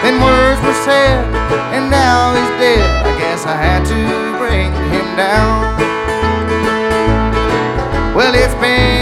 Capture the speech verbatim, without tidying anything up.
Then words were said, and now he's dead. I guess I had to bring him down. Well, it's been